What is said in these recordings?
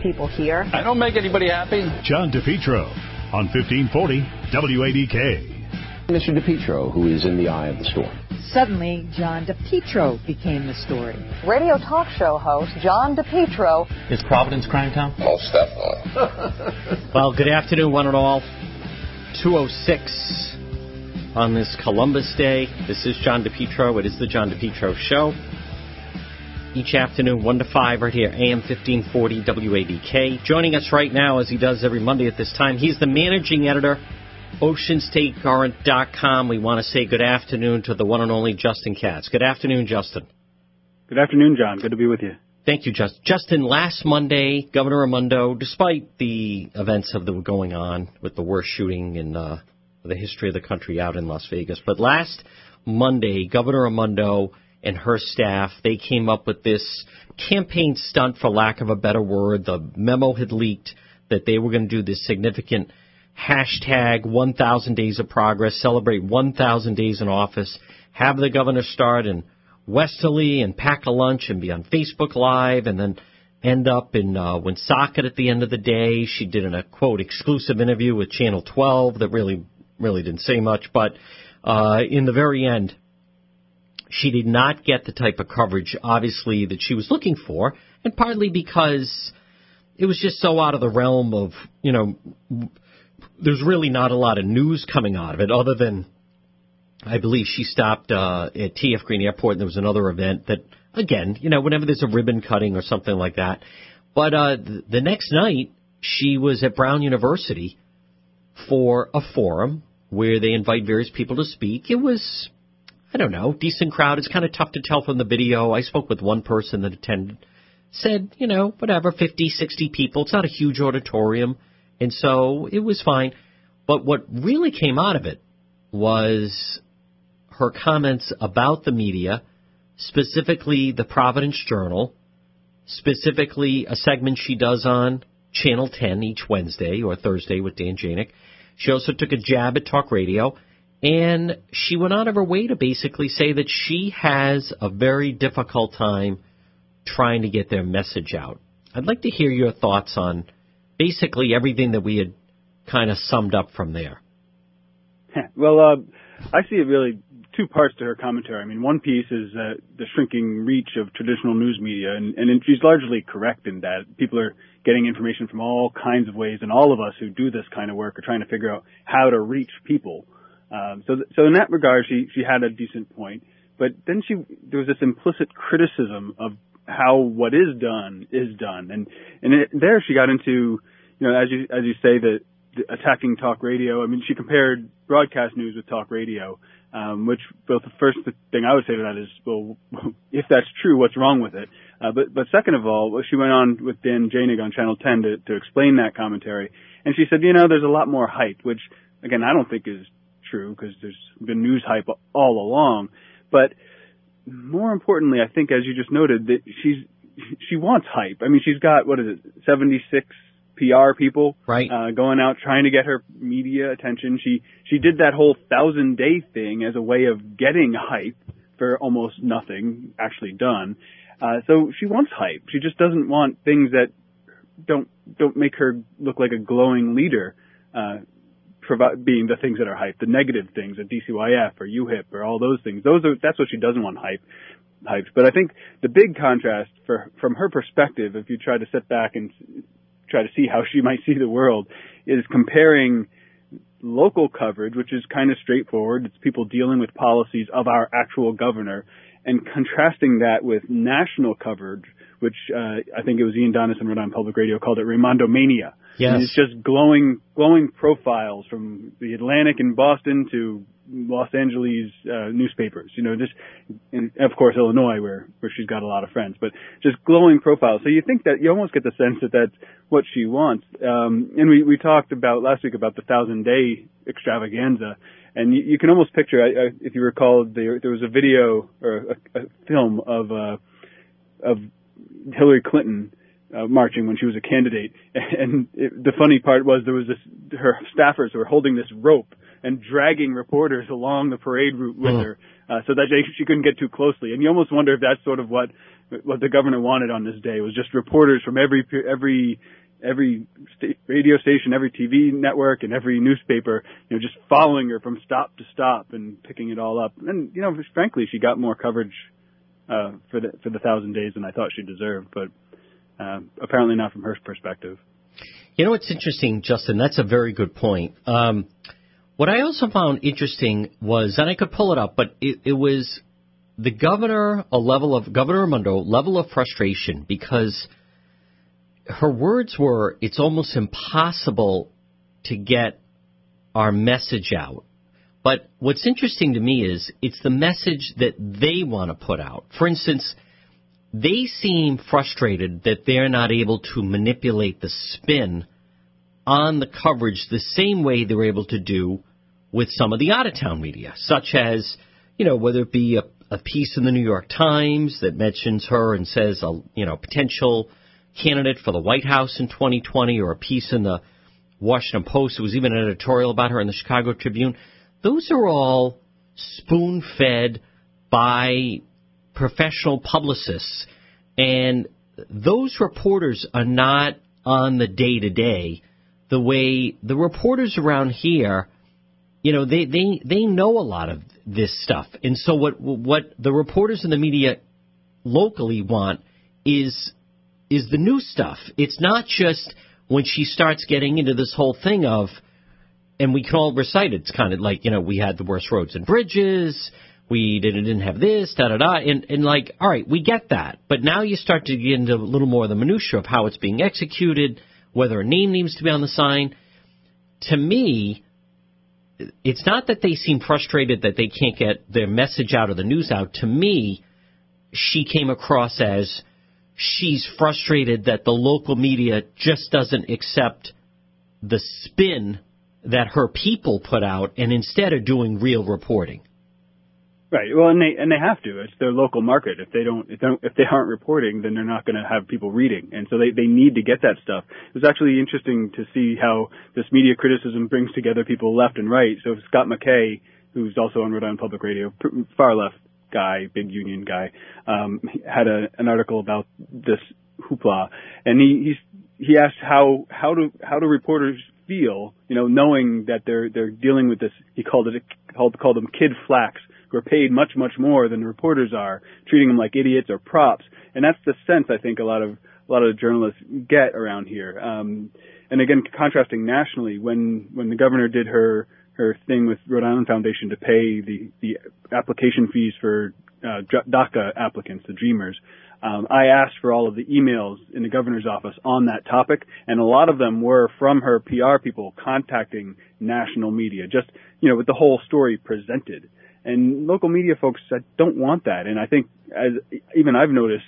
people here. I don't make anybody happy. John DePietro on 1540 WADK. Mr. DePietro, who is in the eye of the storm. Suddenly, John DePietro became the story. Radio talk show host John DePietro. Is Providence crime town? Most definitely. Well, good afternoon, one and all. 2:06 on this Columbus Day. This is John DePietro. It is the John DePietro Show. Each afternoon, 1 to 5, right here, AM 1540 WADK. Joining us right now, as he does every Monday at this time, he's the managing editor, OceanStateCurrent.com. We want to say good afternoon to the one and only Justin Katz. Good afternoon, Justin. Good afternoon, John. Good to be with you. Thank you, Justin. Justin, last Monday, Governor Raimondo, despite the events that were going on with the worst shooting in the history of the country out in Las Vegas, but last Monday, Governor Raimondo and her staff, they came up with this campaign stunt, for lack of a better word. The memo had leaked that they were going to do this significant hashtag 1,000 Days of Progress, celebrate 1,000 days in office, have the governor start in Westerly and pack a lunch and be on Facebook Live, and then end up in Woonsocket at the end of the day. She did a, quote, exclusive interview with Channel 12 that really didn't say much, but in the very end, she did not get the type of coverage, obviously, that she was looking for, and partly because it was just so out of the realm of, there's really not a lot of news coming out of it, other than I believe she stopped at T.F. Green Airport, and there was another event that, again, whenever there's a ribbon cutting or something like that. But the next night, she was at Brown University for a forum where they invite various people to speak. It was, I don't know, decent crowd. It's kind of tough to tell from the video. I spoke with one person that attended, said, whatever, 50, 60 people. It's not a huge auditorium, and so it was fine. But what really came out of it was her comments about the media, specifically the Providence Journal, specifically a segment she does on Channel 10 each Wednesday or Thursday with Dan Janik. She also took a jab at talk radio, and she went out of her way to basically say that she has a very difficult time trying to get their message out. I'd like to hear your thoughts on basically everything that we had kind of summed up from there. Well, I see it really two parts to her commentary. I mean, one piece is the shrinking reach of traditional news media, and she's largely correct in that. People are getting information from all kinds of ways, and all of us who do this kind of work are trying to figure out how to reach people. So in that regard, she had a decent point. But then there was this implicit criticism of how what is done, and there she got into, as you say, the attacking talk radio. I mean, she compared broadcast news with talk radio, which both the first thing I would say to that is, well, if that's true, what's wrong with it? But second of all, she went on with Dan Janik on Channel 10 to explain that commentary, and she said, there's a lot more hype, which again I don't think is true because there's been news hype all along. But more importantly, I think, as you just noted, that she wants hype. I mean, she's got 76 PR people going out trying to get her media attention. She did that whole 1,000-day thing as a way of getting hype for almost nothing actually done. So she wants hype. She just doesn't want things that don't make her look like a glowing leader, being the things that are hype, the negative things, at DCYF or UHIP or all those things. That's what she doesn't want hyped. But I think the big contrast from her perspective, if you try to sit back and try to see how she might see the world, is comparing local coverage, which is kind of straightforward. It's people dealing with policies of our actual governor, and contrasting that with national coverage, which I think it was Ian Donis on Rhode Island Public Radio called it Raimondo Mania. Yes. And it's just glowing profiles from the Atlantic in Boston to Los Angeles newspapers, and of course Illinois where she's got a lot of friends, but just glowing profiles. So you think that you almost get the sense that that's what she wants. And we talked about last week about the 1,000-day extravaganza, and you can almost picture, if you recall, there was a video or a film of Hillary Clinton marching when she was a candidate, and the funny part was there was her staffers who were holding this rope and dragging reporters along the parade route with her, so that she couldn't get too closely. And you almost wonder if that's sort of what what the governor wanted on this day was just reporters from every radio station, every TV network, and every newspaper, just following her from stop to stop and picking it all up. And frankly, she got more coverage for the 1,000 days than I thought she deserved, but apparently not from her perspective. It's interesting, Justin. That's a very good point. What I also found interesting was, and I could pull it up, but it was the Governor Raimondo, level of frustration, because her words were, it's almost impossible to get our message out. But what's interesting to me is it's the message that they want to put out. For instance, they seem frustrated that they're not able to manipulate the spin on the coverage the same way they were able to do with some of the out-of-town media, such as, whether it be a piece in the New York Times that mentions her and says, potential candidate for the White House in 2020, or a piece in the Washington Post. There was even an editorial about her in the Chicago Tribune. Those are all spoon-fed by professional publicists, and those reporters are not on the day-to-day the way the reporters around here, they know a lot of this stuff. And so what the reporters in the media locally want is the new stuff. It's not just when she starts getting into this whole thing of, and we can all recite it, it's kind of like, we had the worst roads and bridges, we didn't have this, da-da-da, and like, all right, we get that. But now you start to get into a little more of the minutia of how it's being executed, whether a name needs to be on the sign. To me, it's not that they seem frustrated that they can't get their message out or the news out. To me, she came across as she's frustrated that the local media just doesn't accept the spin that her people put out and instead are doing real reporting. Right. Well, and they have to. It's their local market. If they aren't reporting, then they're not going to have people reading, and so they need to get that stuff. It was actually interesting to see how this media criticism brings together people left and right. So Scott McKay, who's also on Rhode Island Public Radio, far left guy, big union guy, had an article about this hoopla, and he asked how do reporters feel, knowing that they're dealing with this. He called them kid flacks, who are paid much, much more than the reporters are, treating them like idiots or props. And that's the sense I think a lot of journalists get around here. And again, contrasting nationally, when the governor did her thing with Rhode Island Foundation to pay the application fees for DACA applicants, the Dreamers, I asked for all of the emails in the governor's office on that topic, and a lot of them were from her PR people contacting national media, just, with the whole story presented. And local media folks don't want that. And I think, as even I've noticed,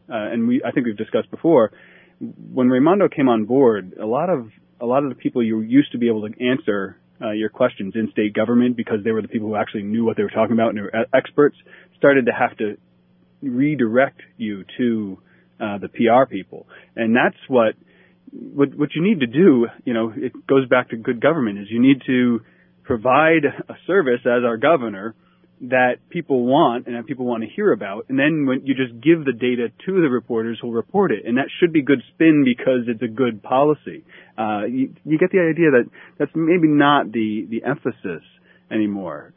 I think we've discussed before, when Raimondo came on board, a lot of the people you used to be able to answer your questions in state government, because they were the people who actually knew what they were talking about and were experts, started to have to redirect you to the PR people. And that's what you need to do. It goes back to good government, is you need to provide a service as our governor that people want and that people want to hear about, and then when you just give the data to the reporters who'll report it, and that should be good spin because it's a good policy. You get the idea that that's maybe not the emphasis anymore.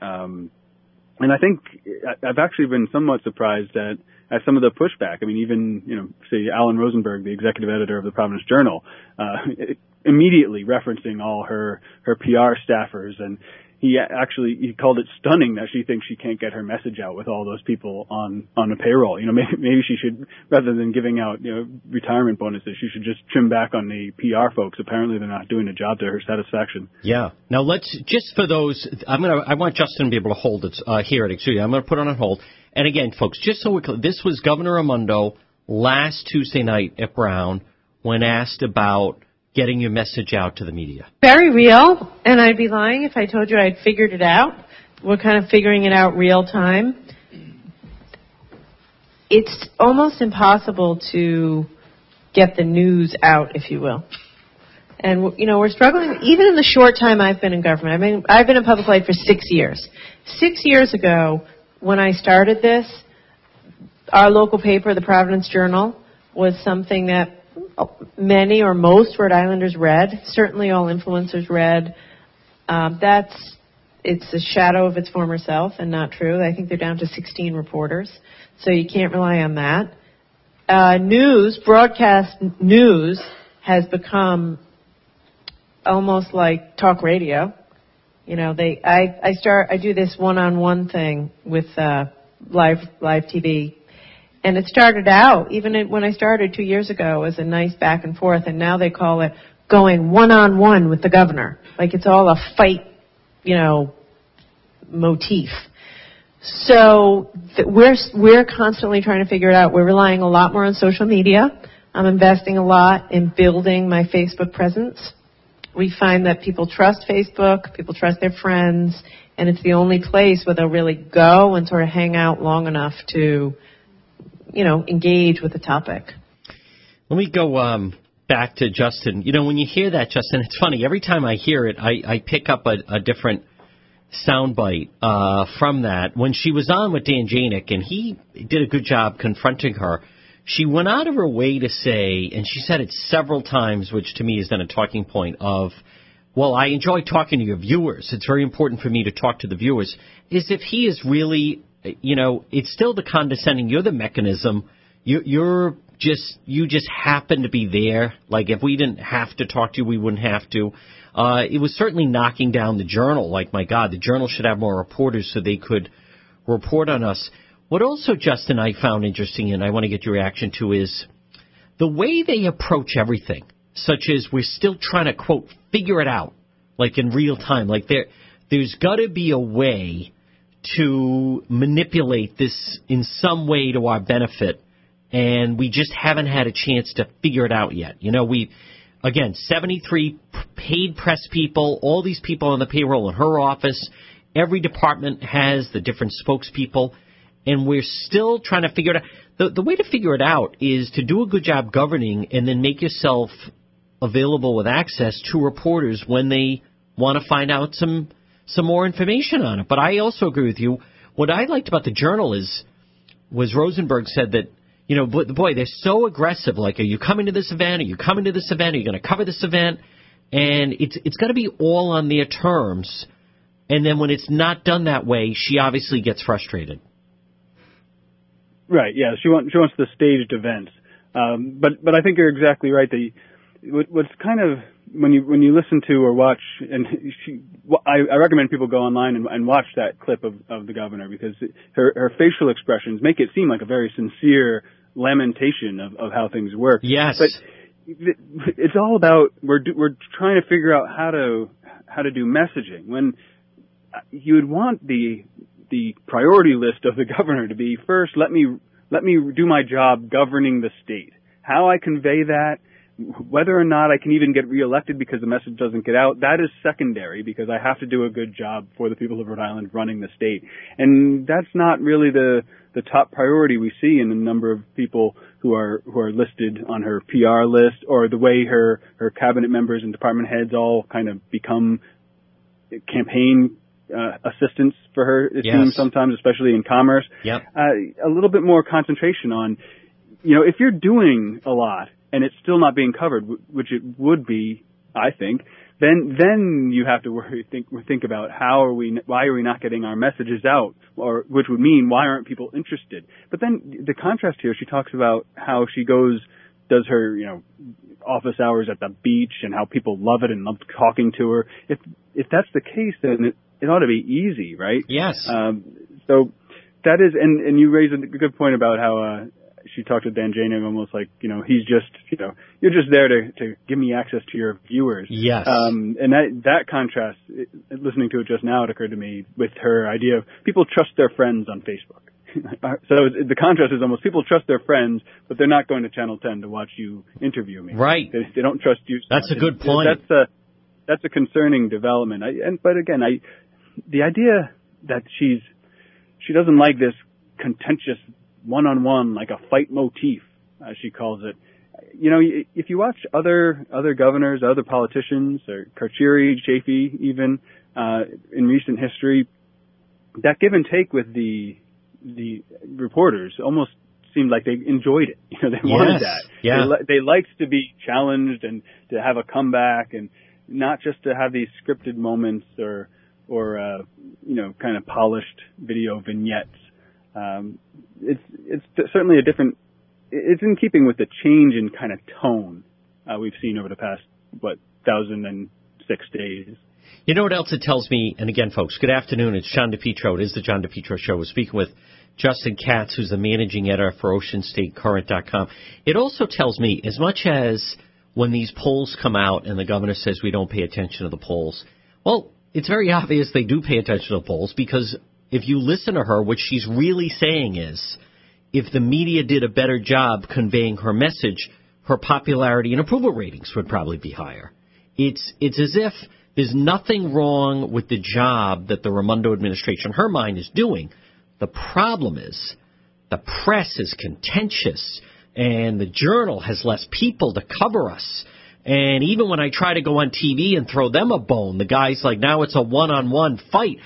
And I think I've actually been somewhat surprised at some of the pushback. I mean, even, say Alan Rosenberg, the executive editor of the Providence Journal, immediately referencing all her PR staffers, and he called it stunning that she thinks she can't get her message out with all those people on the payroll. Maybe she should, rather than giving out, retirement bonuses, she should just trim back on the PR folks. Apparently they're not doing the job to her satisfaction. Yeah. Now just for those, I want Justin to be able to hold it, hear it. Excuse me. I'm going to put it on hold. And again, folks, just so we're clear, this was Governor Raimondo last Tuesday night at Brown when asked about getting your message out to the media. Very real, and I'd be lying if I told you I'd figured it out. We're kind of figuring it out real time. It's almost impossible to get the news out, if you will. And, we're struggling, even in the short time I've been in government. I've been in public life for 6 years. 6 years ago, when I started this, our local paper, the Providence Journal, was something that many or most Rhode Islanders read. Certainly all influencers read. It's a shadow of its former self and not true. I think they're down to 16 reporters, so you can't rely on that. Broadcast news has become almost like talk radio. You know, I do this one-on-one thing with live TV, and it started out when I started 2 years ago as a nice back and forth, and now they call it going one-on-one with the governor, like it's all a fight, motif. So we're constantly trying to figure it out. We're relying a lot more on social media. I'm investing a lot in building my Facebook presence. We find that people trust Facebook, people trust their friends, and it's the only place where they'll really go and sort of hang out long enough to, engage with the topic. Let me go back to Justin. When you hear that, Justin, it's funny. Every time I hear it, I pick up a different soundbite from that. When she was on with Dan Janik, and he did a good job confronting her, she went out of her way to say, and she said it several times, which to me is then a talking point of, well, I enjoy talking to your viewers. It's very important for me to talk to the viewers. As if he is really, it's still the condescending. You're the mechanism. You just happen to be there. Like if we didn't have to talk to you, we wouldn't have to. It was certainly knocking down the Journal. Like, my God, the Journal should have more reporters so they could report on us. What also, Justin, I found interesting, and I want to get your reaction to, is the way they approach everything, such as we're still trying to, quote, figure it out, like in real time. Like there's got to be a way to manipulate this in some way to our benefit, and we just haven't had a chance to figure it out yet. Again, 73 paid press people, all these people on the payroll in her office, every department has the different spokespeople, and we're still trying to figure it out. The way to figure it out is to do a good job governing and then make yourself available with access to reporters when they want to find out some more information on it. But I also agree with you. What I liked about the Journal was Rosenberg said that, boy, they're so aggressive. Like, are you coming to this event? Are you coming to this event? Are you going to cover this event? And it's got to be all on their terms. And then when it's not done that way, she obviously gets frustrated. Right. Yeah. She wants the staged events. But I think you're exactly right. What's kind of when you listen to or watch, and I recommend people go online and watch that clip of the governor, because her facial expressions make it seem like a very sincere lamentation of how things work. Yes. But it's all about we're trying to figure out how to do messaging. When you would want the priority list of the governor to be, first, let me do my job governing the state. How I convey that, whether or not I can even get reelected because the message doesn't get out, that is secondary, because I have to do a good job for the people of Rhode Island running the state. And that's not really the top priority we see in a number of people who are listed on her PR list, or the way her cabinet members and department heads all kind of become campaign assistants for her, it seems sometimes, especially in commerce. Yep. A little bit more concentration on, if you're doing a lot and it's still not being covered, which it would be, I think, then you have to think about why are we not getting our messages out, or which would mean why aren't people interested? But then the contrast here, she talks about how she does her, office hours at the beach, and how people love it and love talking to her. If that's the case, then it ought to be easy, right? Yes. So that is, and you raise a good point about how she talked to Dan Janik almost like, he's just, you're just there to give me access to your viewers. Yes. And that contrast, listening to it just now, it occurred to me with her idea of people trust their friends on Facebook. So the contrast is almost people trust their friends, but they're not going to Channel 10 to watch you interview me. Right. They don't trust you. That's a good point. That's a concerning development. But again, the idea that she doesn't like this contentious one-on-one, like a fight motif, as she calls it. If you watch other governors, other politicians, or Carcieri, Chafee, even in recent history, that give and take with the reporters almost seemed like they enjoyed it. They wanted that. Yeah. They liked to be challenged and to have a comeback, and not just to have these scripted moments or kind of polished video vignettes. It's certainly a different. It's in keeping with the change in kind of tone we've seen over the past 1,006 days. You know what else it tells me? And again, folks, good afternoon. It's John DePietro. It is the John DePietro Show. We're speaking with Justin Katz, who's the managing editor for OceanStateCurrent.com. It also tells me, as much as when these polls come out and the governor says we don't pay attention to the polls, well, it's very obvious they do pay attention to the polls, because if you listen to her, what she's really saying is, if the media did a better job conveying her message, her popularity and approval ratings would probably be higher. It's as if there's nothing wrong with the job that the Raimondo administration, her mind, is doing. The problem is the press is contentious, and the Journal has less people to cover us. And even when I try to go on TV and throw them a bone, the guy's like, now it's a one-on-one fight.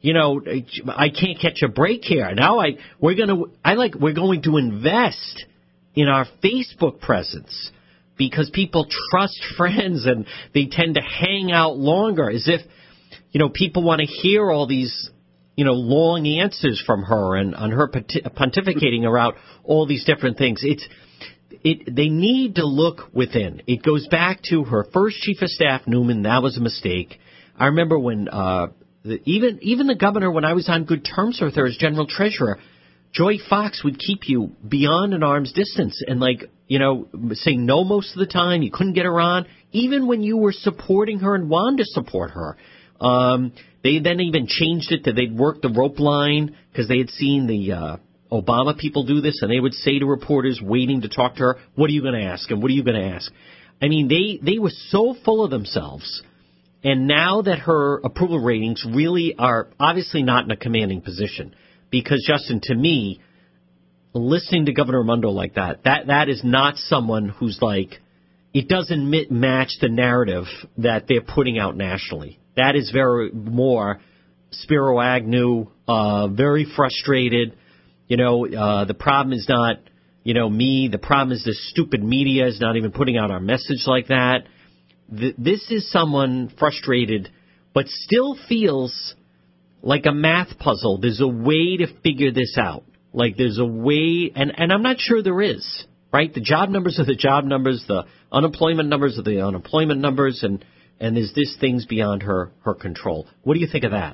I can't catch a break here. Now we're going to invest in our Facebook presence, because people trust friends and they tend to hang out longer, as if, people want to hear all these, long answers from her and on her pontificating around all these different things. They need to look within. It goes back to her first chief of staff, Newman. That was a mistake. I remember when even the governor, when I was on good terms with her as general treasurer, Joy Fox would keep you beyond an arm's distance and, say no most of the time. You couldn't get her on, even when you were supporting her and wanted to support her. They then even changed it to they'd work the rope line, because they had seen the Obama people do this, and they would say to reporters waiting to talk to her, what are you going to ask? And what are you going to ask? I mean, they were so full of themselves. And now that her approval ratings really are obviously not in a commanding position, because, Justin, to me, listening to Governor Raimondo like that is not someone who's it doesn't match the narrative that they're putting out nationally. That is very more Spiro Agnew, very frustrated. The problem is not, me. The problem is the stupid media is not even putting out our message like that. This is someone frustrated, but still feels like a math puzzle. There's a way to figure this out. There's a way, and I'm not sure there is, right? The job numbers are the job numbers, the unemployment numbers are the unemployment numbers, and there's this things beyond her control. What do you think of that?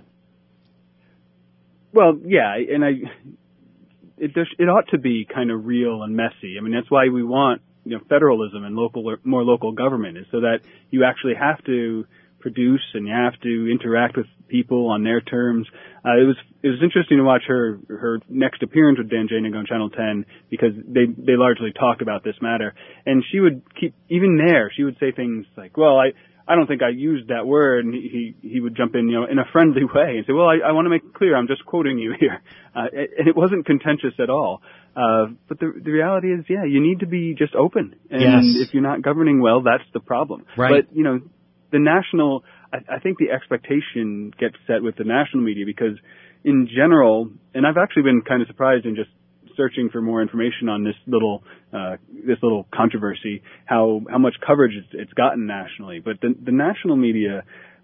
Well, yeah, and it ought to be kind of real and messy. I mean, that's why we want federalism and more local government, is so that you actually have to produce and you have to interact with people on their terms. It was interesting to watch her next appearance with Dan Janiga on Channel 10, because they largely talk about this matter, and she would even there she would say things like, well, I don't think I used that word, and he would jump in in a friendly way and say, well, I want to make it clear I'm just quoting you here, and it wasn't contentious at all. But the reality is, you need to be just open, and yes. If you're not governing well, that's the problem. Right. But the national, I think the expectation gets set with the national media, because in general, and I've actually been kind of surprised in just searching for more information on this little controversy, how much coverage it's gotten nationally. But the national media,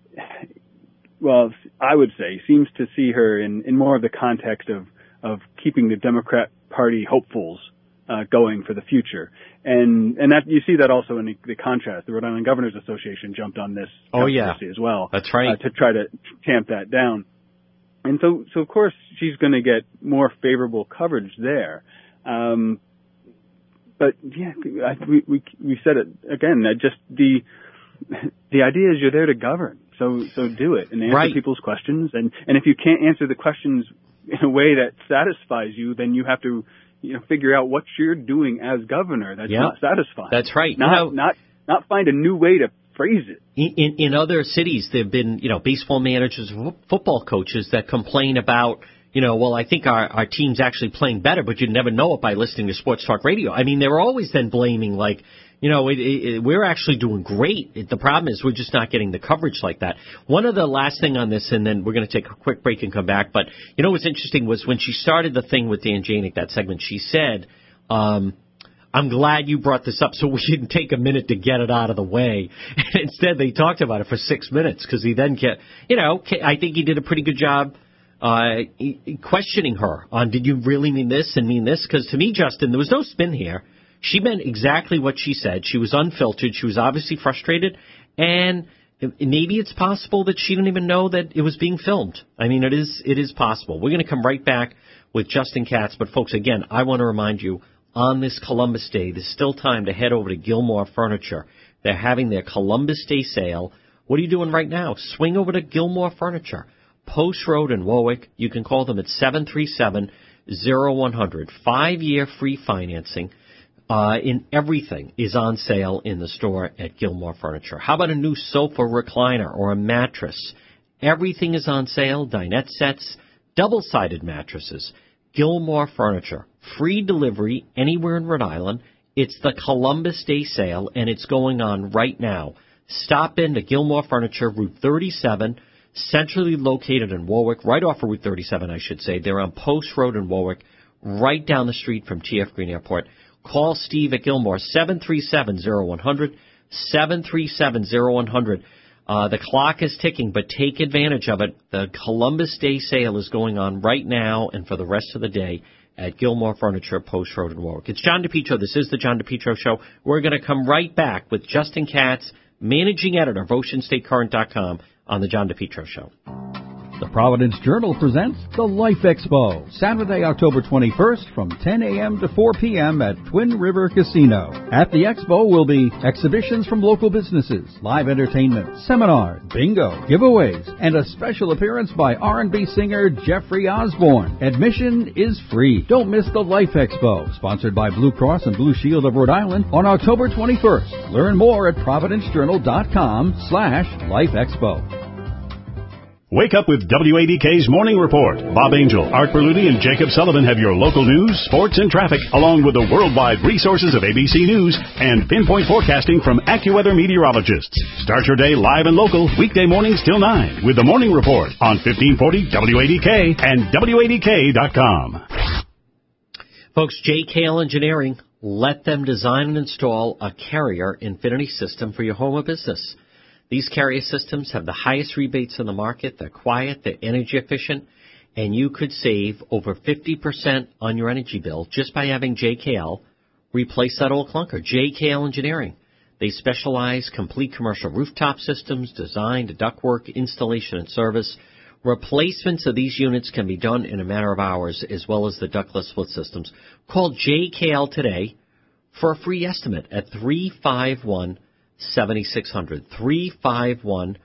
well, I would say, seems to see her in more of the context of keeping the Democrat Party hopefuls going for the future. And that you see that also in the contrast. The Rhode Island Governors Association jumped on this controversy as well. That's right. To try to tamp that down. And so of course she's going to get more favorable coverage there. But we said it again, that just the idea is you're there to govern. So do it and answer people's questions. And if you can't answer the questions in a way that satisfies you, then you have to figure out what you're doing as governor that's not satisfying. That's right. Not find a new way to phrase it. In other cities, there have been, baseball managers, football coaches that complain about, well, I think our team's actually playing better, but you'd never know it by listening to sports talk radio. I mean, they were always then blaming, we're actually doing great. The problem is we're just not getting the coverage like that. One of the last thing on this, and then we're going to take a quick break and come back, but what's interesting was when she started the thing with Dan Janik, that segment, she said, I'm glad you brought this up so we didn't take a minute to get it out of the way. Instead, they talked about it for 6 minutes because he then I think he did a pretty good job questioning her on, did you really mean this and mean this? Because to me, Justin, there was no spin here. She meant exactly what she said. She was unfiltered. She was obviously frustrated. And maybe it's possible that she didn't even know that it was being filmed. I mean, it is possible. We're going to come right back with Justin Katz. But, folks, again, I want to remind you, on this Columbus Day, there's still time to head over to Gilmore Furniture. They're having their Columbus Day sale. What are you doing right now? Swing over to Gilmore Furniture, Post Road in Warwick. You can call them at 737-0100. 5-year free financing. In everything is on sale in the store at Gilmore Furniture. How about a new sofa recliner or a mattress? Everything is on sale. Dinette sets, double-sided mattresses. Gilmore Furniture. Free delivery anywhere in Rhode Island. It's the Columbus Day sale, and it's going on right now. Stop in to Gilmore Furniture, Route 37, centrally located in Warwick, right off of Route 37, I should say. They're on Post Road in Warwick, right down the street from TF Green Airport. Call Steve at Gilmore, 737-0100, 737-0100. The clock is ticking, but take advantage of it. The Columbus Day sale is going on right now and for the rest of the day at Gilmore Furniture, Post Road in Warwick. It's John DePietro. This is the John DePietro Show. We're going to come right back with Justin Katz, managing editor of OceanStateCurrent.com, on the John DePietro Show. The Providence Journal presents the Life Expo, Saturday, October 21st from 10 a.m. to 4 p.m. at Twin River Casino. At the Expo will be exhibitions from local businesses, live entertainment, seminars, bingo, giveaways, and a special appearance by R&B singer Jeffrey Osborne. Admission is free. Don't miss the Life Expo, sponsored by Blue Cross and Blue Shield of Rhode Island, on October 21st. Learn more at providencejournal.com/lifeexpo. Wake up with WADK's Morning Report. Bob Angel, Art Berluti, and Jacob Sullivan have your local news, sports, and traffic, along with the worldwide resources of ABC News and pinpoint forecasting from AccuWeather meteorologists. Start your day live and local, weekday mornings till 9, with the Morning Report on 1540 WADK and WADK.com. Folks, JKL Engineering, let them design and install a Carrier Infinity system for your home or business. These Carrier systems have the highest rebates in the market. They're quiet, they're energy efficient, and you could save over 50% on your energy bill just by having JKL replace that old clunker. JKL Engineering. They specialize complete commercial rooftop systems, design to ductwork, installation, and service. Replacements of these units can be done in a matter of hours, as well as the ductless split systems. Call JKL today for a free estimate at 351-7600. 351-7600.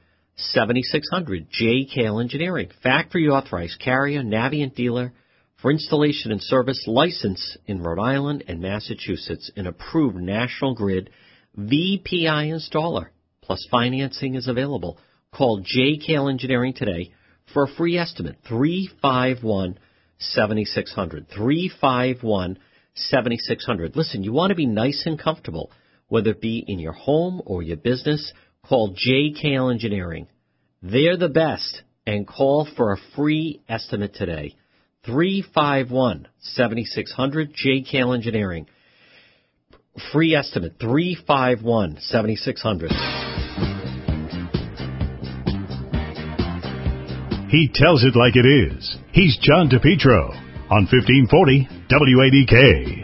JKL Engineering. Factory authorized carrier, Navient dealer for installation and service, license in Rhode Island and Massachusetts, an approved National Grid VPI installer. Plus financing is available. Call JKL Engineering today for a free estimate. 351-7600. 351-7600. Listen, you want to be nice and comfortable, whether it be in your home or your business. Call JKL Engineering. They're the best, and call for a free estimate today. 351-7600, JKL Engineering. Free estimate, 351-7600. He tells it like it is. He's John DePietro on 1540 WADK.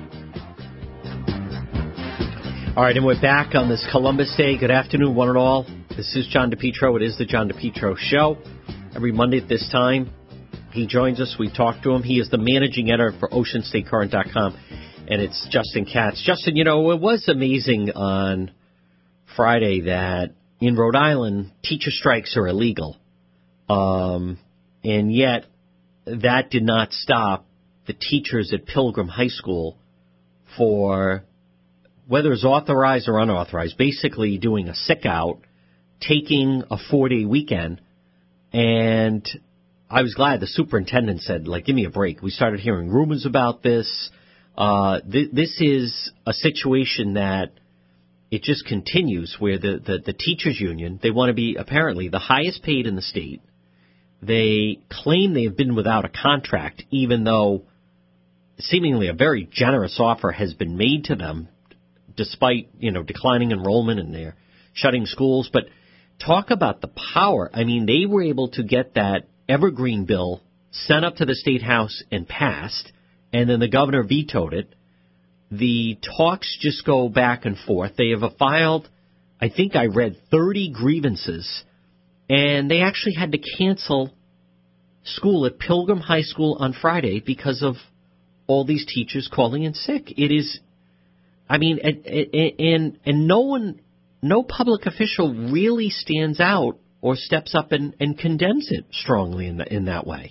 All right, and we're back on this Columbus Day. Good afternoon, one and all. This is John DePietro. It is the John DePietro Show. Every Monday at this time, he joins us. We talk to him. He is the managing editor for OceanStateCurrent.com, and it's Justin Katz. Justin, it was amazing on Friday that in Rhode Island, teacher strikes are illegal. And yet, that did not stop the teachers at Pilgrim High School for, whether it's authorized or unauthorized, basically doing a sick out, taking a 4-day weekend. And I was glad the superintendent said, give me a break. We started hearing rumors about this. This is a situation that it just continues where the teachers union, they want to be apparently the highest paid in the state. They claim they have been without a contract, even though seemingly a very generous offer has been made to them, despite, declining enrollment and they're shutting schools. But talk about the power. I mean, they were able to get that evergreen bill sent up to the State House and passed, and then the governor vetoed it. The talks just go back and forth. They have filed, I think I read, 30 grievances, and they actually had to cancel school at Pilgrim High School on Friday because of all these teachers calling in sick. It is, I mean, and no public official really stands out or steps up and condemns it strongly in that way.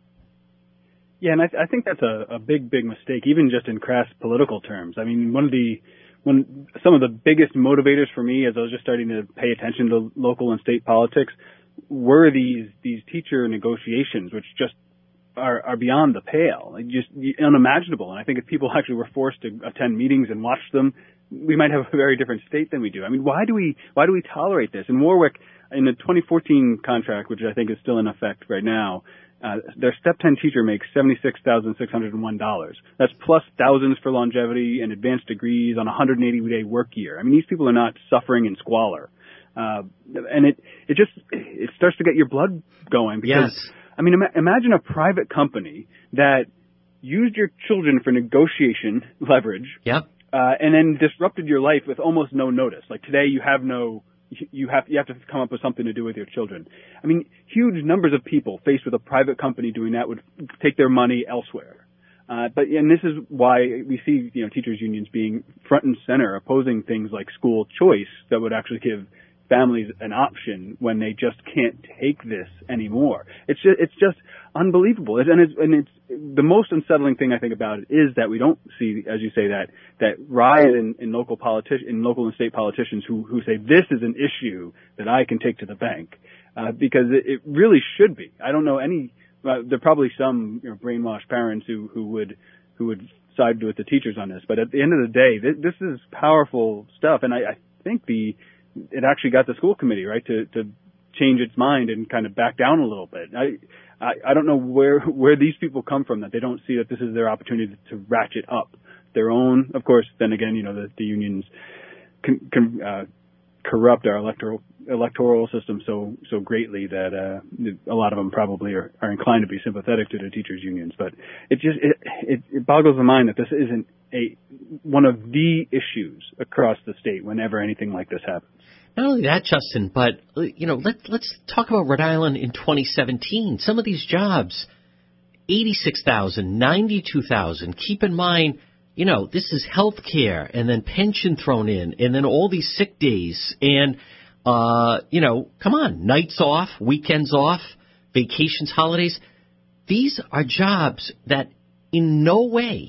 Yeah, and I think that's a big mistake, even just in crass political terms. I mean, some of the biggest motivators for me as I was just starting to pay attention to local and state politics were these teacher negotiations, which just are beyond the pale, like just unimaginable. And I think if people actually were forced to attend meetings and watch them, we might have a very different state than we do. I mean, why do we tolerate this? In Warwick, in the 2014 contract, which I think is still in effect right now, their Step 10 teacher makes $76,601. That's plus thousands for longevity and advanced degrees on a 180-day work year. I mean, these people are not suffering in squalor. And it starts to get your blood going because, yes. I mean, imagine a private company that used your children for negotiation leverage. Yep. And then disrupted your life with almost no notice. Like today you have to come up with something to do with your children. I mean, huge numbers of people faced with a private company doing that would take their money elsewhere. And this is why we see, teachers unions being front and center opposing things like school choice that would actually give families an option when they just can't take this anymore. It's just unbelievable. And it's the most unsettling thing I think about it is that we don't see, as you say, that rise in local and state politicians who say this is an issue that I can take to the bank, because it really should be. I don't know any. There are probably some brainwashed parents who would side with the teachers on this, but at the end of the day, this is powerful stuff, and I think it actually got the school committee, right, to change its mind and kind of back down a little bit. I don't know where these people come from that they don't see that this is their opportunity to ratchet up their own. Of course, then again, the unions can corrupt our electoral system so greatly that a lot of them probably are inclined to be sympathetic to the teachers unions. But it boggles the mind that this isn't one of the issues across the state whenever anything like this happens. Not only that, Justin, but let's talk about Rhode Island in 2017. Some of these jobs, 86,000, 92,000. Keep in mind, this is health care and then pension thrown in and then all these sick days and, come on, nights off, weekends off, vacations, holidays. These are jobs that in no way,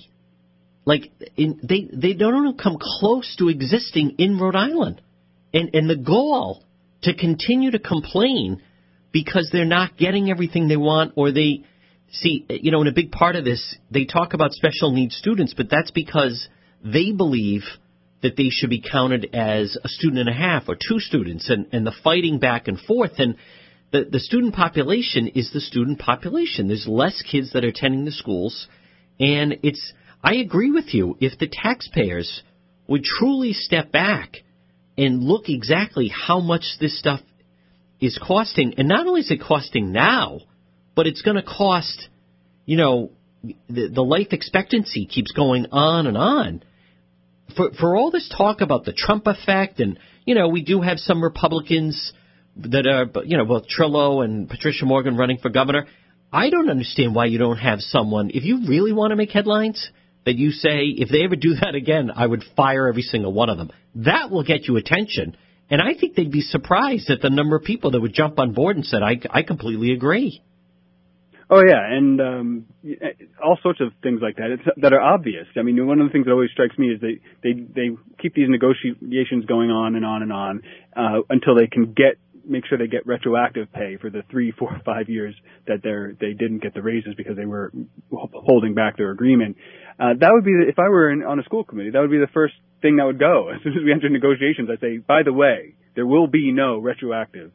they don't come close to existing in Rhode Island. And the goal to continue to complain because they're not getting everything they want, or they see, in a big part of this, they talk about special needs students, but that's because they believe that they should be counted as a student and a half or two students, and the fighting back and forth. And the student population is the student population. There's less kids that are attending the schools, and I agree with you. If the taxpayers would truly step back and look exactly how much this stuff is costing, and not only is it costing now, but it's going to cost, the life expectancy keeps going on and on. For all this talk about the Trump effect, and, we do have some Republicans that are, both Trillo and Patricia Morgan running for governor. I don't understand why you don't have someone, if you really want to make headlines, that you say, if they ever do that again, I would fire every single one of them. That will get you attention. And I think they'd be surprised at the number of people that would jump on board and said, I completely agree. Oh, yeah, and all sorts of things like that that are obvious. I mean, one of the things that always strikes me is they keep these negotiations going on and on and on until they can make sure they get retroactive pay for the 3, 4, 5 years that they didn't get the raises because they were holding back their agreement. That would be, if I were on a school committee, that would be the first thing that would go. As soon as we enter negotiations, I'd say, by the way, there will be no retroactive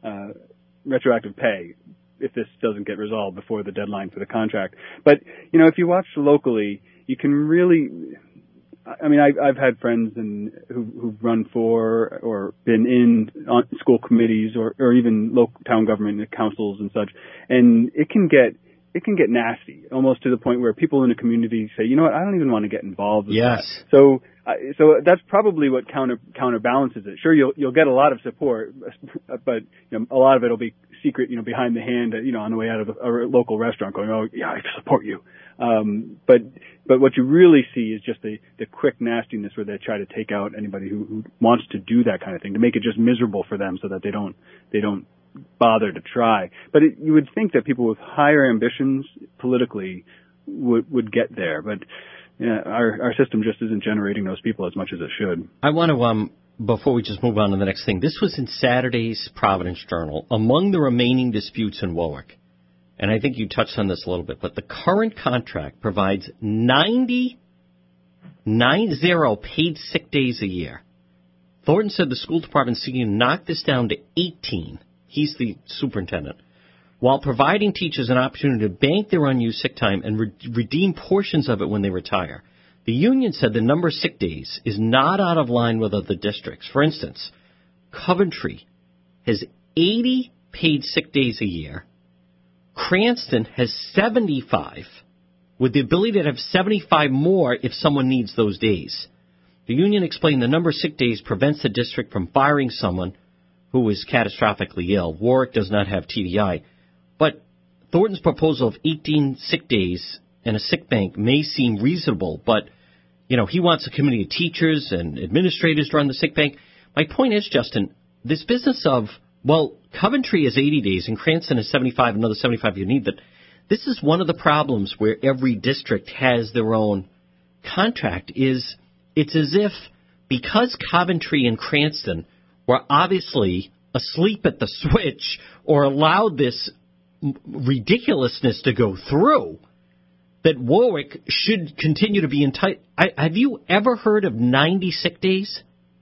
pay if this doesn't get resolved before the deadline for the contract. But, if you watch locally, you can really, I mean, I've had friends who've run for or been in on school committees or even local town government councils and such, and it can get nasty, almost to the point where people in a community say, you know what, I don't even want to get involved with that. So that's probably what counterbalances it. Sure, you'll get a lot of support, but a lot of it will be secret, behind the hand, on the way out of a local restaurant, going, oh yeah, I support you. But what you really see is just the quick nastiness where they try to take out anybody who wants to do that kind of thing, to make it just miserable for them, so that they don't bother to try. But you would think that people with higher ambitions politically would get there, but our system just isn't generating those people as much as it should. I want to, before we just move on to the next thing, this was in Saturday's Providence Journal. Among the remaining disputes in Warwick, and I think you touched on this a little bit, but the current contract provides 90 paid sick days a year. Thornton said the school department is seeking to knock this down to 18. He's the superintendent, while providing teachers an opportunity to bank their unused sick time and redeem portions of it when they retire. The union said the number of sick days is not out of line with other districts. For instance, Coventry has 80 paid sick days a year. Cranston has 75, with the ability to have 75 more if someone needs those days. The union explained the number of sick days prevents the district from firing someone who is catastrophically ill. Warwick does not have TDI. But Thornton's proposal of 18 sick days and a sick bank may seem reasonable, but, he wants a committee of teachers and administrators to run the sick bank. My point is, Justin, this business of, Coventry is 80 days and Cranston is 75, another 75 you need, but this is one of the problems where every district has their own contract, is it's as if because Coventry and Cranston were obviously asleep at the switch or allowed this ridiculousness to go through, that Warwick should continue to be entitled. Have you ever heard of 90 sick days?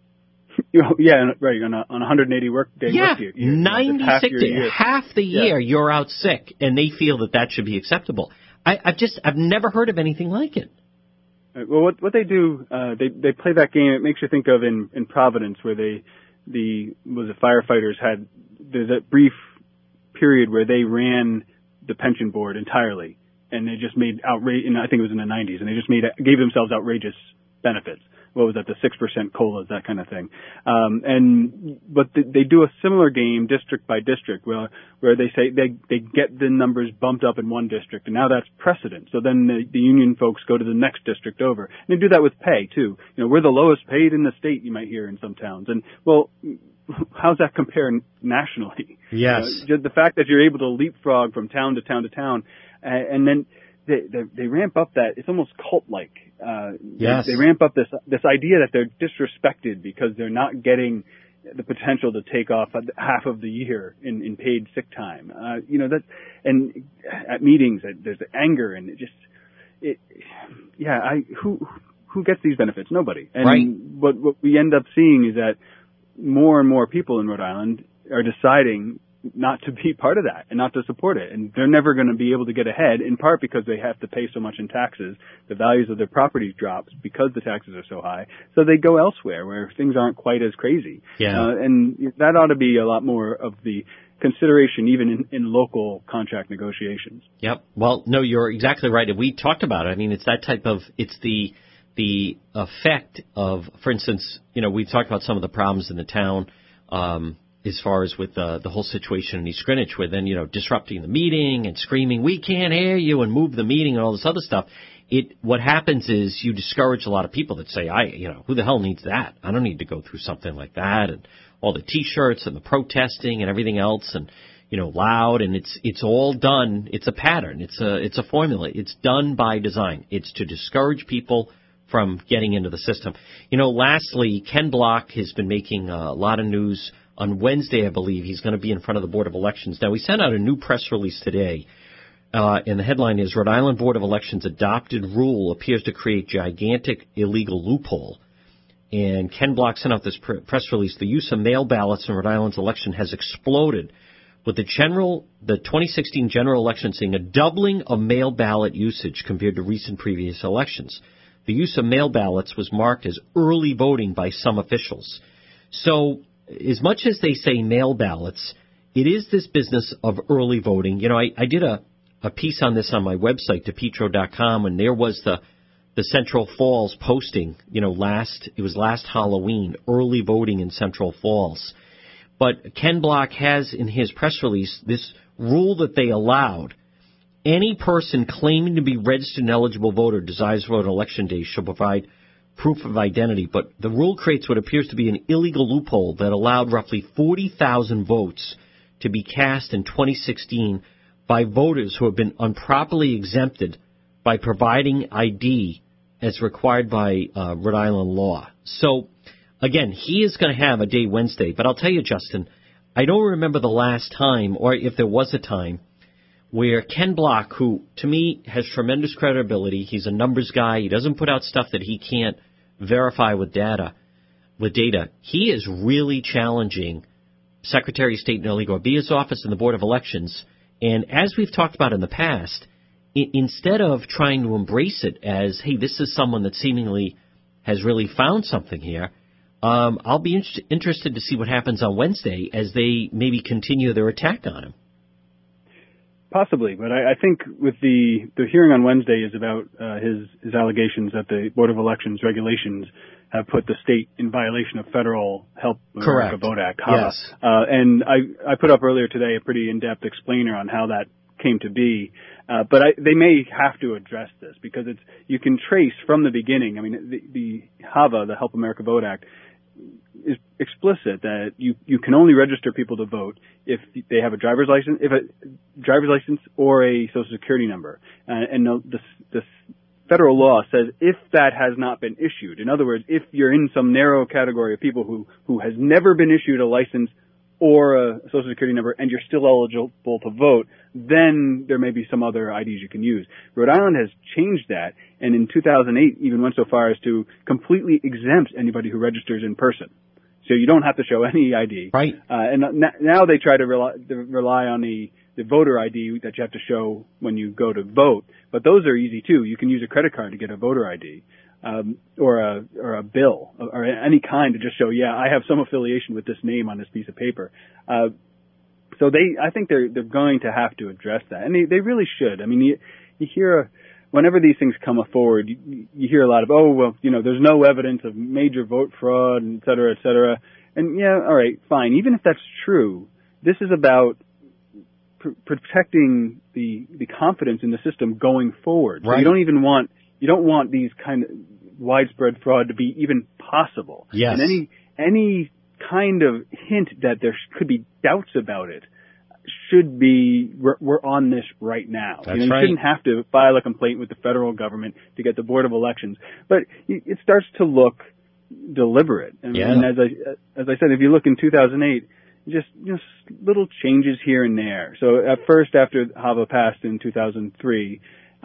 Yeah, right, on a 180 work year. 90 sick days. Half the year you're out sick, and they feel that should be acceptable. I've never heard of anything like it. Well, what they do, they play that game. It makes you think of in Providence, where the firefighters there's a brief period where they ran the pension board entirely, and they just made I think it was in the 90s, and they just gave themselves outrageous benefits. What was that, the 6% COLAs, that kind of thing. But they do a similar game district by district where they say they get the numbers bumped up in one district, and now that's precedent. So then the union folks go to the next district over. And they do that with pay too. We're the lowest paid in the state, you might hear in some towns. And how's that compare nationally? Yes. The fact that you're able to leapfrog from town to town to town, and then they ramp up that, it's almost cult-like. Yes. They ramp up this idea that they're disrespected because they're not getting the potential to take off half of the year in paid sick time. And at meetings, there's anger, and who gets these benefits? Nobody. And right. What we end up seeing is that more and more people in Rhode Island are deciding not to be part of that and not to support it. And they're never going to be able to get ahead, in part because they have to pay so much in taxes. The values of their property drops because the taxes are so high. So they go elsewhere where things aren't quite as crazy. Yeah. And that ought to be a lot more of the consideration even in local contract negotiations. Yep. Well, no, you're exactly right. And we talked about it. I mean, it's that type of, it's the effect of, for instance, we've talked about some of the problems in the town, as far as with the whole situation in East Greenwich, where then, disrupting the meeting and screaming, we can't hear you, and move the meeting and all this other stuff. What happens is you discourage a lot of people that say, who the hell needs that? I don't need to go through something like that, and all the T-shirts and the protesting and everything else, and, loud, and it's all done. It's a pattern. It's a formula. It's done by design. It's to discourage people from getting into the system. Lastly, Ken Block has been making a lot of news. On Wednesday, I believe, he's going to be in front of the Board of Elections. Now, we sent out a new press release today, and the headline is, Rhode Island Board of Elections adopted rule appears to create gigantic illegal loophole. And Ken Block sent out this press release. The use of mail ballots in Rhode Island's election has exploded with the 2016 general election seeing a doubling of mail ballot usage compared to recent previous elections. The use of mail ballots was marked as early voting by some officials. So, as much as they say mail ballots, it is this business of early voting. I did a piece on this on my website, DePietro.com, and there was the Central Falls posting, it was last Halloween, early voting in Central Falls. But Ken Block has in his press release this rule that they allowed. Any person claiming to be registered and eligible voter desires to vote on election day shall provide proof of identity. But the rule creates what appears to be an illegal loophole that allowed roughly 40,000 votes to be cast in 2016 by voters who have been improperly exempted by providing ID as required by Rhode Island law. So, again, he is going to have a day Wednesday. But I'll tell you, Justin, I don't remember the last time, or if there was a time, where Ken Block, who to me has tremendous credibility, he's a numbers guy, he doesn't put out stuff that he can't verify with data, he is really challenging Secretary of State Nellie Gorbia's office and the Board of Elections. And as we've talked about in the past, instead of trying to embrace it as, hey, this is someone that seemingly has really found something here, I'll be interested to see what happens on Wednesday as they maybe continue their attack on him. Possibly, but I think with the hearing on Wednesday is about his allegations that the Board of Elections regulations have put the state in violation of federal Help America Vote Act. Yes. And I put up earlier today a pretty in-depth explainer on how that came to be. But they may have to address this because you can trace from the beginning. I mean, the HAVA, the Help America Vote Act, is explicit that you can only register people to vote if they have a driver's license, or a Social Security number. And the federal law says if that has not been issued, in other words, if you're in some narrow category of people who has never been issued a license or a Social Security number and you're still eligible to vote, then there may be some other IDs you can use. Rhode Island has changed that, and in 2008 even went so far as to completely exempt anybody who registers in person. So you don't have to show any ID. Right. And now they try to rely on the voter ID that you have to show when you go to vote. But those are easy too. You can use a credit card to get a voter ID, or a bill, or any kind to just show, I have some affiliation with this name on this piece of paper. So I think they're going to have to address that, and they really should. I mean, you hear whenever these things come forward, you hear a lot of, there's no evidence of major vote fraud, et cetera, et cetera. And all right, fine. Even if that's true, this is about protecting the confidence in the system going forward. Right. So you don't want these kind of widespread fraud to be even possible. Yes. And any kind of hint that there could be doubts about it should be, we're on this right now. That's you right. shouldn't have to file a complaint with the federal government to get the Board of Elections. But it starts to look deliberate. And as I said, if you look in 2008, just little changes here and there. So at first, after HAVA passed in 2003,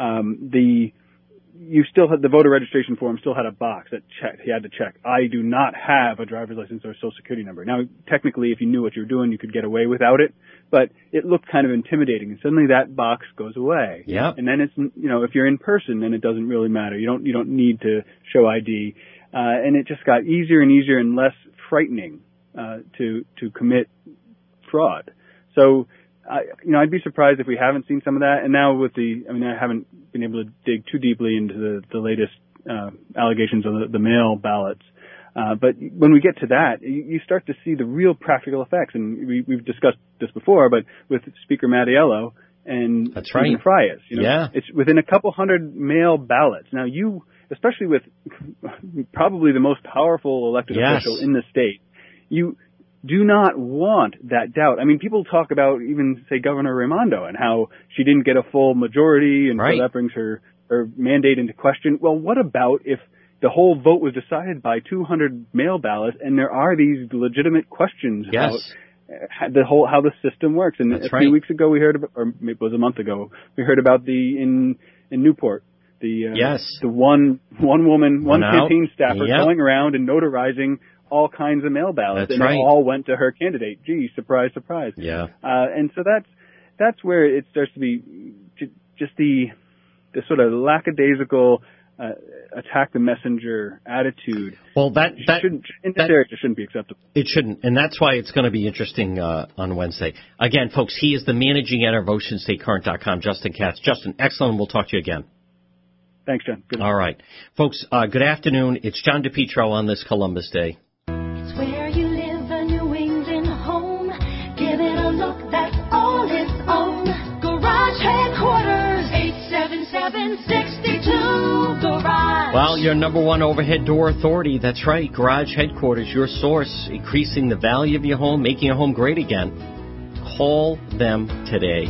you still had the voter registration form still had a box that he had to check. I do not have a driver's license or a Social Security number. Now, technically, if you knew what you were doing, you could get away without it, but it looked kind of intimidating. And suddenly that box goes away. Yeah. And then it's if you're in person, then it doesn't really matter. You don't need to show ID. And it just got easier and easier and less frightening to commit fraud. So, I'd be surprised if we haven't seen some of that. And now I haven't been able to dig too deeply into the latest allegations of the mail ballots. But when we get to that, you start to see the real practical effects. And we've discussed this before, but with Speaker Mattiello and Stephen Frias, it's within a couple hundred mail ballots. Now especially with probably the most powerful elected official in the state, you do not want that doubt. I mean, people talk about even, say, Governor Raimondo and how she didn't get a full majority, and so that brings her mandate into question. Well, what about if the whole vote was decided by 200 mail ballots and there are these legitimate questions about how the system works? And a few weeks ago we heard about, or maybe it was a month ago, we heard about in Newport, the one campaign staffer going around and notarizing all kinds of mail ballots, That's and right. they all went to her candidate. Gee, surprise, surprise. Yeah. And so that's where it starts to be just the sort of lackadaisical attack the messenger attitude. Well, that area just shouldn't be acceptable. It shouldn't, and that's why it's going to be interesting on Wednesday. Again, folks, he is the managing editor of OceanStateCurrent.com, Justin Katz. Justin, excellent. We'll talk to you again. Thanks, John. Good. All right. Folks, good afternoon. It's John DePietro on this Columbus Day. It's where you live, a New England home. Give it a look, that's all its own. Garage Headquarters, 877-62 Garage. Well, your number one overhead door authority. That's right. Garage Headquarters, your source, increasing the value of your home, making your home great again. Call them today,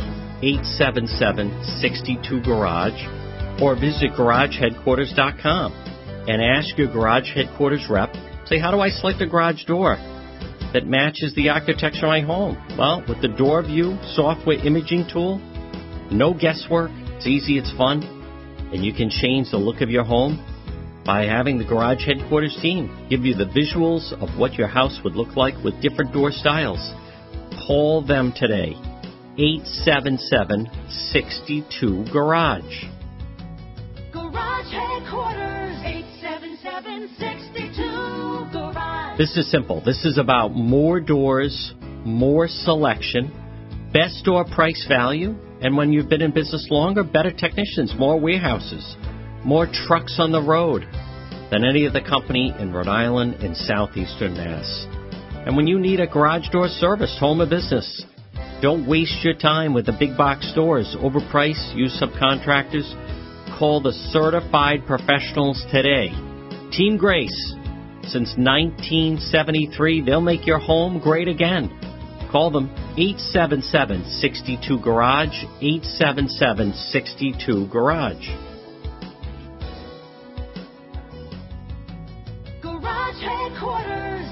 877-62 Garage. Or visit GarageHeadquarters.com and ask your Garage Headquarters rep, say, how do I select a garage door that matches the architecture of my home? Well, with the Door View software imaging tool, no guesswork, it's easy, it's fun, and you can change the look of your home by having the Garage Headquarters team give you the visuals of what your house would look like with different door styles. Call them today, 877-62 Garage. Garage Headquarters, 877-62 Garage. This is simple. This is about more doors, more selection, best door price value, and when you've been in business longer, better technicians, more warehouses, more trucks on the road than any other company in Rhode Island and southeastern Mass. And when you need a garage door service, home or business, don't waste your time with the big box stores, overpriced, use subcontractors. Call the certified professionals today. Team Grace. Since 1973, they'll make your home great again. Call them 877-62-GARAGE, 877-62-GARAGE. Garage Headquarters,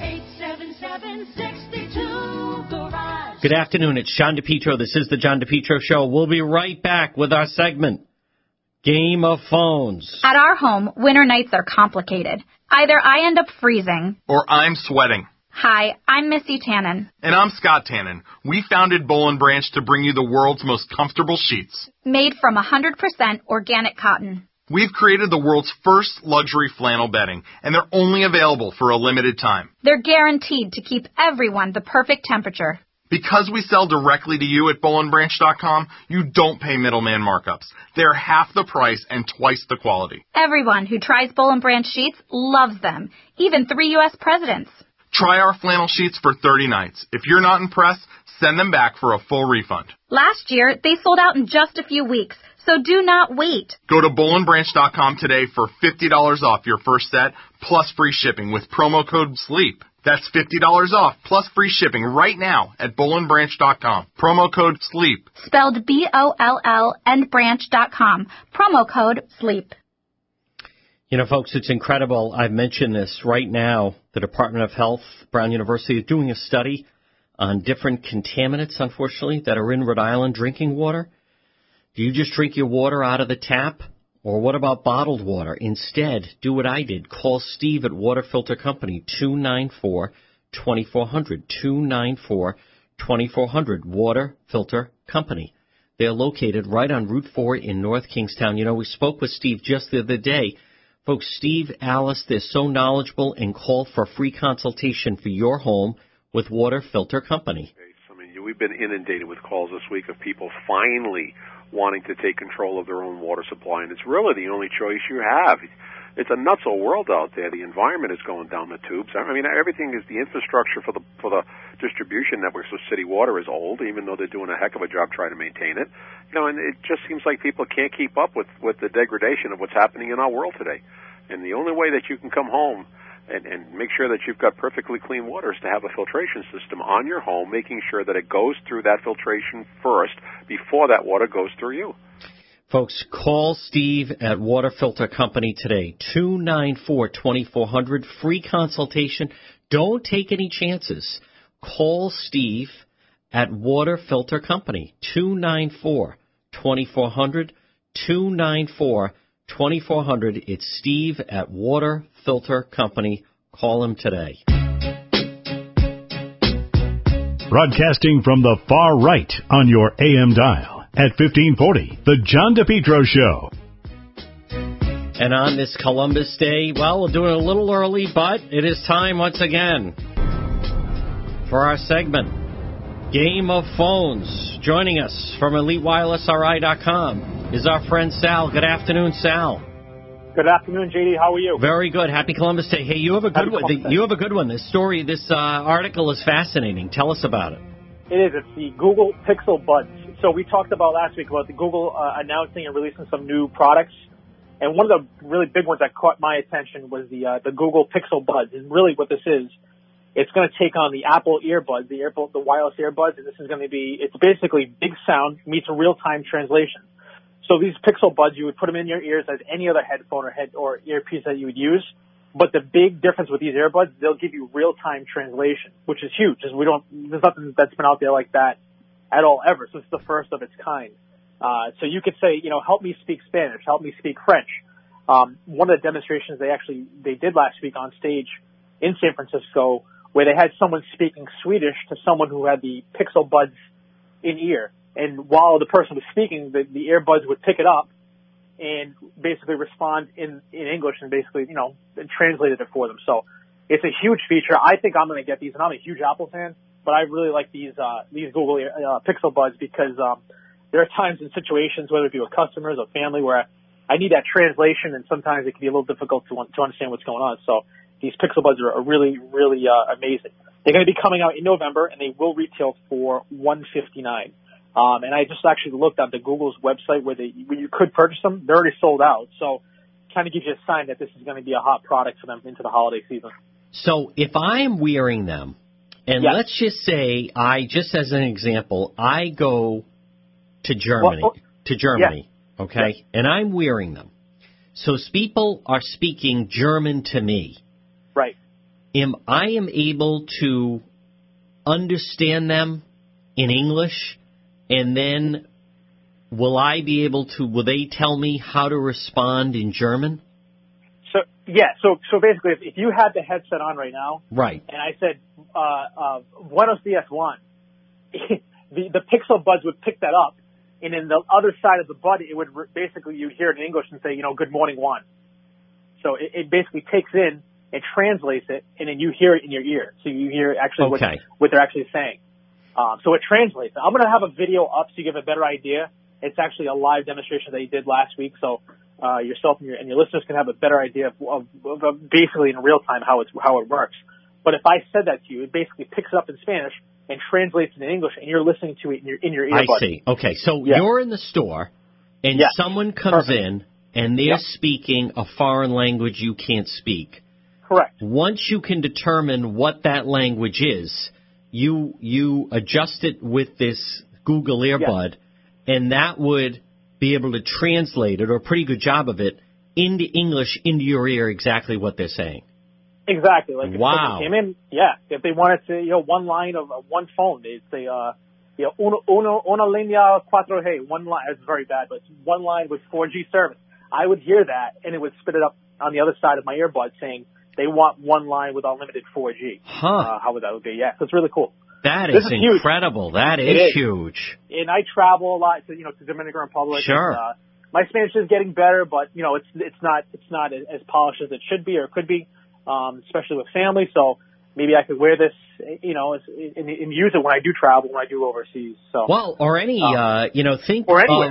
877-62 Garage. Good afternoon. It's John DePietro. This is the John DePietro Show. We'll be right back with our segment, Game of Phones. At our home, winter nights are complicated. Either I end up freezing, or I'm sweating. Hi, I'm Missy Tannen. And I'm Scott Tannen. We founded Boll & Branch to bring you the world's most comfortable sheets. Made from 100% organic cotton. We've created the world's first luxury flannel bedding, and they're only available for a limited time. They're guaranteed to keep everyone the perfect temperature. Because we sell directly to you at BollandBranch.com, you don't pay middleman markups. They're half the price and twice the quality. Everyone who tries Boll & Branch sheets loves them, even 3 U.S. presidents. Try our flannel sheets for 30 nights. If you're not impressed, send them back for a full refund. Last year, they sold out in just a few weeks, so do not wait. Go to BollandBranch.com today for $50 off your first set, plus free shipping with promo code SLEEP. That's $50 off, plus free shipping right now at BollandBranch.com. Promo code SLEEP. Spelled B-O-L-L and branch.com. Promo code SLEEP. You know, folks, it's incredible. I've mentioned this right now. The Department of Health, Brown University, is doing a study on different contaminants, unfortunately, that are in Rhode Island drinking water. Do you just drink your water out of the tap? Or what about bottled water? Instead, do what I did. Call Steve at Water Filter Company, 294-2400, 294-2400, Water Filter Company. They're located right on Route 4 in North Kingstown. You know, we spoke with Steve just the other day. Folks, Steve, Alice, they're so knowledgeable, and call for a free consultation for your home with Water Filter Company. I mean, we've been inundated with calls this week of people finally wanting to take control of their own water supply, and it's really the only choice you have. It's a nutso world out there. The environment is going down the tubes. I mean, everything is the infrastructure for the distribution networks of city water is old, even though they're doing a heck of a job trying to maintain it. You know, and it just seems like people can't keep up with the degradation of what's happening in our world today. And the only way that you can come home and make sure that you've got perfectly clean water is to have a filtration system on your home, making sure that it goes through that filtration first before that water goes through you. Folks, call Steve at Water Filter Company today, 294-2400, free consultation. Don't take any chances. Call Steve at Water Filter Company, 294-2400, 294-2400. It's Steve at Water Filter Company. Call him today. Broadcasting from the far right on your AM dial at 1540, The John DePetro Show. And on this Columbus Day, well, we're doing it a little early, but it is time once again for our segment, Game of Phones. Joining us from EliteWirelessRI.com is our friend Sal. Good afternoon, Sal. Good afternoon, JD. How are you? Very good. Happy Columbus Day. Hey, you have a good one. You have a good one. This story, this article is fascinating. Tell us about it. It is. It's the Google Pixel Buds. So we talked about last week about the Google announcing and releasing some new products. And one of the really big ones that caught my attention was the Google Pixel Buds. And really what this is, it's going to take on the Apple earbuds, the wireless earbuds. And this is going to be, it's basically big sound meets real-time translation. So these Pixel Buds, you would put them in your ears as any other headphone or earpiece that you would use. But the big difference with these earbuds, they'll give you real-time translation, which is huge. There's nothing that's been out there like that at all ever. So it's the first of its kind. So you could say, help me speak Spanish, help me speak French. One of the demonstrations they did last week on stage in San Francisco, where they had someone speaking Swedish to someone who had the Pixel Buds in ear. And while the person was speaking, the earbuds would pick it up and basically respond in English and basically, and translated it for them. So it's a huge feature. I think I'm going to get these, and I'm a huge Apple fan, but I really like these Google Pixel Buds because there are times in situations, whether it be with customers or family, where I need that translation, and sometimes it can be a little difficult to understand what's going on. So these Pixel Buds are really, really amazing. They're going to be coming out in November, and they will retail for $159. And I just actually looked on the Google's website where you could purchase them. They're already sold out. So kind of gives you a sign that this is going to be a hot product for them into the holiday season. So if I'm wearing them, and let's just say just as an example, I go to Germany, okay, and I'm wearing them. So people are speaking German to me. Right. I am able to understand them in English, and then will they tell me how to respond in German? So basically, if you had the headset on right now, right, and I said, Buenos dias, Juan, the Pixel Buds would pick that up, and in the other side of the bud, it would basically, you'd hear it in English and say, good morning, Juan. So it basically takes in and translates it, and then you hear it in your ear. So you hear actually what they're actually saying. So it translates. I'm going to have a video up so you get a better idea. It's actually a live demonstration that you did last week, so yourself and your listeners can have a better idea of basically in real time how it works. But if I said that to you, it basically picks it up in Spanish and translates it in English, and you're listening to it in your earbud. I see. Okay, so you're in the store, and someone comes in, and they're speaking a foreign language you can't speak. Correct. Once you can determine what that language is, you adjust it with this Google earbud, and that would be able to translate it, or a pretty good job of it, into English, into your ear, exactly what they're saying. Exactly. Like if wow. someone came in, if they wanted to, one line of one phone, they'd say, una línea 4G, one line. It's very bad, but it's one line with 4G service. I would hear that, and it would spit it up on the other side of my earbud saying they want one line with unlimited 4G. How would that be? Yeah, so it's really cool. That is incredible. Huge. That is huge. And I travel a lot to Dominican Republic. Sure. And, my Spanish is getting better, but it's not as polished as it should be or could be, especially with family. So maybe I could wear this, and use it when I do travel, when I do overseas. So or any, think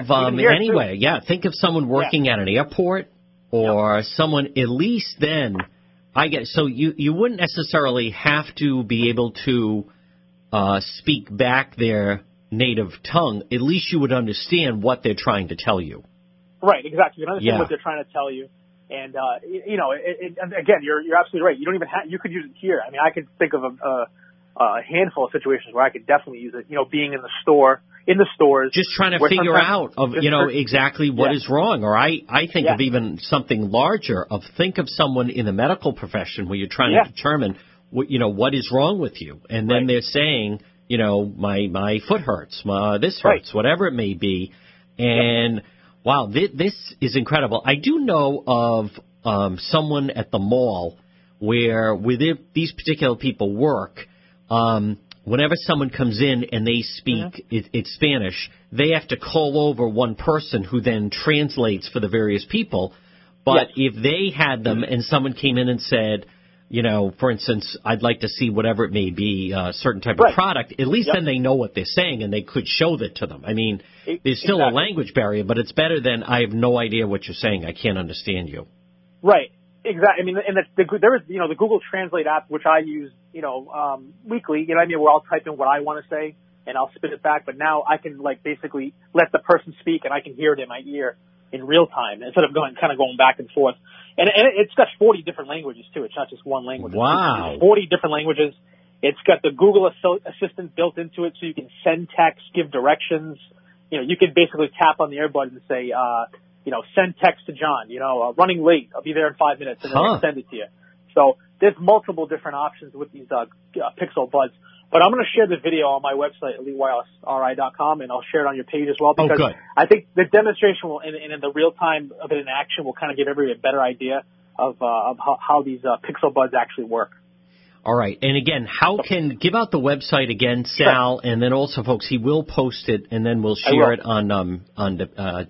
of think of someone working at an airport or someone. At least then, so you wouldn't necessarily have to be able to speak back their native tongue. At least you would understand what they're trying to tell you. Right, exactly. You can understand what they're trying to tell you. And, and again, you're absolutely right. You don't even you could use it here. I mean, I could think of a handful of situations where I could definitely use it, being in the stores. Just trying to figure out exactly what is wrong. Or I think of even something larger think of someone in the medical profession where you're trying to determine what is wrong with you. And then they're saying, my foot hurts, this hurts, whatever it may be. And wow, this is incredible. I do know of someone at the mall where these particular people work. whenever someone comes in and they speak it's Spanish, they have to call over one person who then translates for the various people. But if they had them and someone came in and said, for instance, I'd like to see whatever it may be, a certain type of product, at least then they know what they're saying and they could show that to them. I mean, there's still a language barrier, but it's better than I have no idea what you're saying. I can't understand you. Right. Exactly. I mean, and there is, the Google Translate app, which I use, weekly, where I'll type in what I want to say and I'll spit it back. But now I can basically let the person speak and I can hear it in my ear in real time instead of going back and forth. And it's got 40 different languages too. It's not just one language. Wow. It's 40 different languages. It's got the Google Assistant built into it so you can send text, give directions. You can basically tap on the earbud and say, send text to John, running late. I'll be there in 5 minutes, and then I'll send it to you. So there's multiple different options with these Pixel Buds. But I'm going to share the video on my website, EliteWirelessRI.com, and I'll share it on your page as well because I think the demonstration will, and in the real time of it in action will kind of give everybody a better idea of how these Pixel Buds actually work. All right. And again, give out the website again, Sal, and then also, folks, he will post it, and then we'll share it on John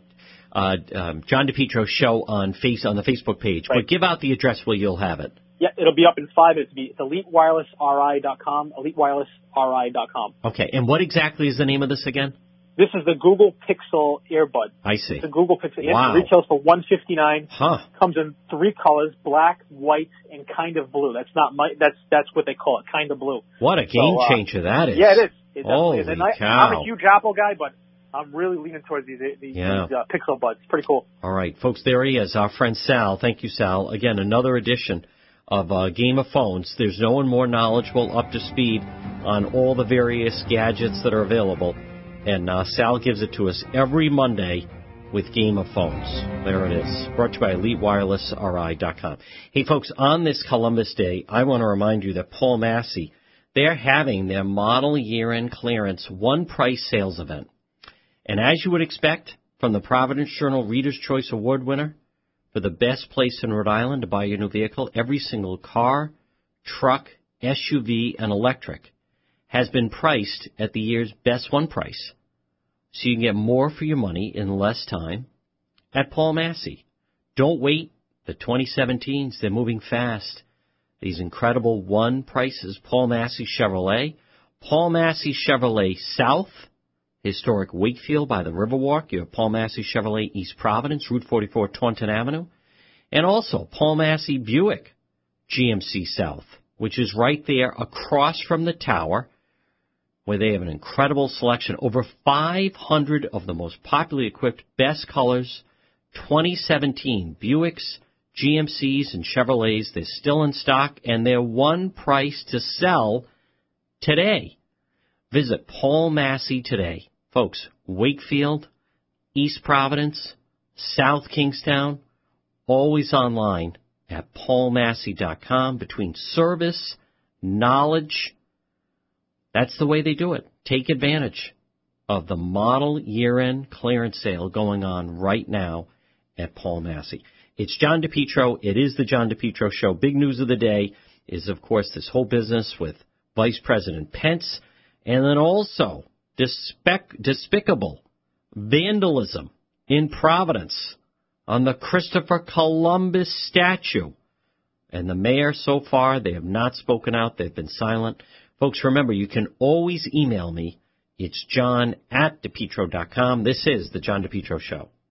DePietro show on the Facebook page. Right. But give out the address where you'll have it. Yeah, it'll be up in 5 minutes. It's EliteWirelessRI.com, EliteWirelessRI.com. Okay, and what exactly is the name of this again? This is the Google Pixel Earbud. I see. It's a Google Pixel. Wow. It retails for $159. Huh. Comes in 3 colors: black, white, and kind of blue. That's what they call it, kind of blue. What a game changer that is. Yeah, it is. Holy cow. I'm a huge Apple guy, but I'm really leaning towards these Pixel Buds. It's pretty cool. All right, folks, there he is, our friend Sal. Thank you, Sal. Again, another edition of Game of Phones. There's no one more knowledgeable, up to speed on all the various gadgets that are available. And Sal gives it to us every Monday with Game of Phones. There it is. Brought to you by EliteWirelessRI.com. Hey, folks, on this Columbus Day, I want to remind you that Paul Massey, they're having their model year-end clearance one-price sales event. And as you would expect from the Providence Journal Reader's Choice Award winner for the best place in Rhode Island to buy your new vehicle, every single car, truck, SUV, and electric has been priced at the year's best one price. So you can get more for your money in less time at Paul Massey. Don't wait. The 2017s, they're moving fast. These incredible one prices. Paul Massey Chevrolet. Paul Massey Chevrolet South. Historic Wakefield by the Riverwalk. You have Paul Massey Chevrolet East Providence, Route 44, Taunton Avenue. And also Paul Massey Buick GMC South, which is right there across from the tower, where they have an incredible selection. Over 500 of the most popularly equipped best colors, 2017 Buicks, GMCs, and Chevrolets. They're still in stock, and they're one price to sell today. Visit Paul Massey today. Folks, Wakefield, East Providence, South Kingstown, always online at paulmassey.com. Between service, knowledge, that's the way they do it. Take advantage of the model year-end clearance sale going on right now at Paul Massey. It's John DePietro. It is the John DePietro Show. Big news of the day is, of course, this whole business with Vice President Pence, and then also despicable vandalism in Providence on the Christopher Columbus statue. And the mayor, so far, they have not spoken out. They've been silent. Folks, remember, you can always email me. It's john@depetro.com. This is the John DePietro Show.